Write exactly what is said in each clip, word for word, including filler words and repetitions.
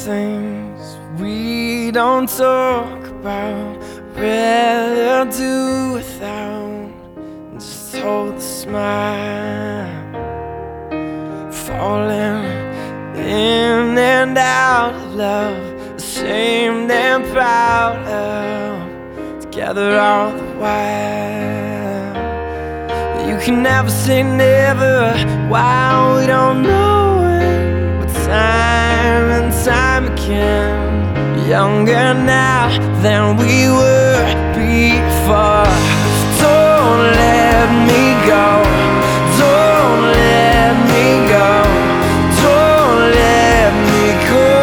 things we don't talk about, rather do without. Just hold the smile, falling in and out of love, ashamed and proud of, together all the while. You can never say never while we don't know it, but time and time again, younger now than we were before. Don't let me go, don't let me go, don't let me go,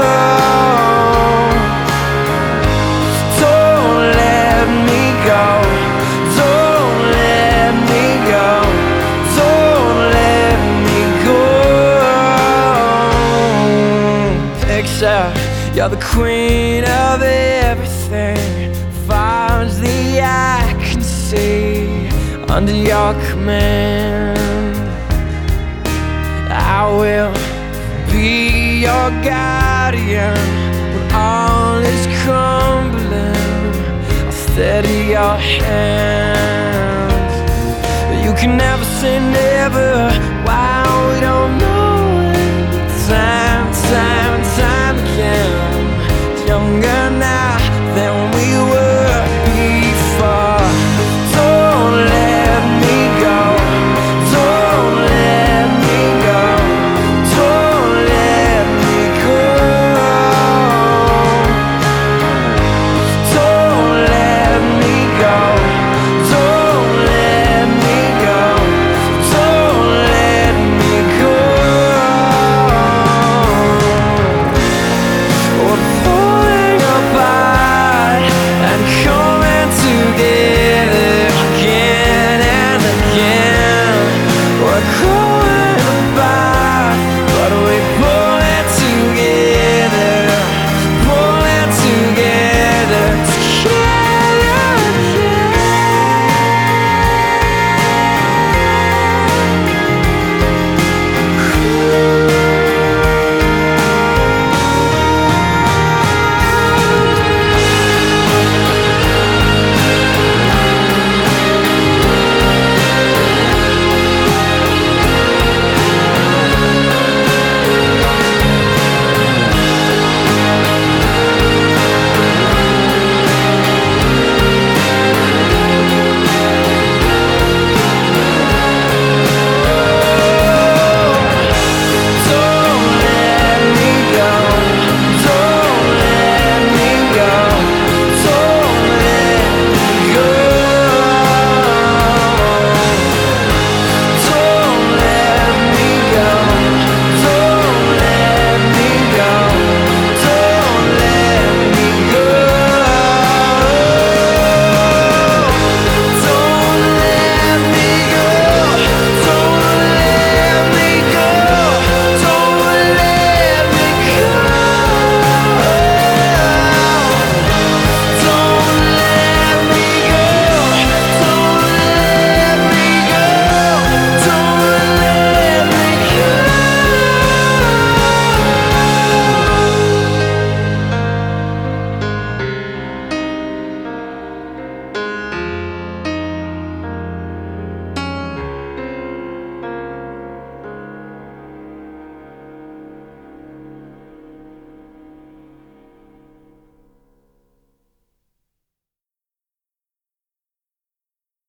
don't let me go, don't let me go, don't let me go. Picture you're the queen of everything, far as the eye can see, under your command. I will be your guardian when all is crumbling. I'll steady your hands. You can never say never while we don't know it. Time, time, time again, younger now than we were